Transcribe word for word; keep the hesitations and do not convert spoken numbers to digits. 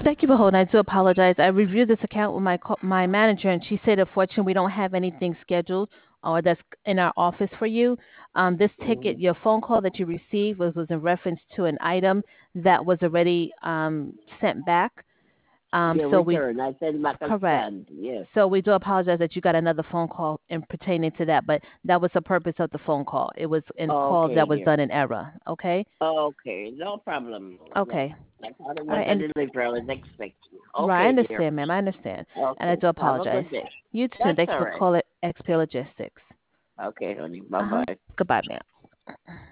Thank you for holding. I do apologize. I reviewed this account with my co- my manager, and she said, unfortunately, we don't have anything scheduled or that's in our office for you. Um, this ticket, Mm. your phone call that you received was, was in reference to an item that was already um, sent back. Um, Yeah, so we return. I send back a correct. stand. Yes. So we do apologize that you got another phone call in pertaining to that, but that was the purpose of the phone call. It was in call Okay, that was dear. done in error. Okay. Okay, no problem. Yeah. Okay. I thought it All was right. a And delivery I was expecting. right, I Okay, dear. understand, ma'am. I understand, and I Okay. do Have a apologize. good day. You too. And That's thank you all for right. calling X P Logistics. Okay, honey. Bye Uh huh. bye. Goodbye, ma'am.